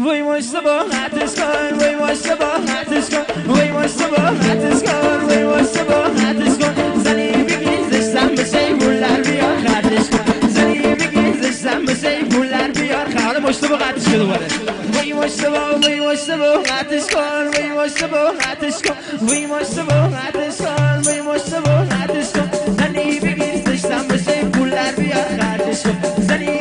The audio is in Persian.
وای مشتبه حدش کن وای مشتبه حدش کن وای مشتبه حدش کن وای مشتبه حدش کن زنی بگی زشتم بشه پولر بیار خرجش کن زنی بگی زشتم بشه پولر بیار خرجش مشتبه حدش کن دوباره وای مشتبه حدش کن وای مشتبه حدش کن وای مشتبه حدش کن وای مشتبه حدش کن زنی بگی زشتم بشه پولر بیار خرجش کن زنی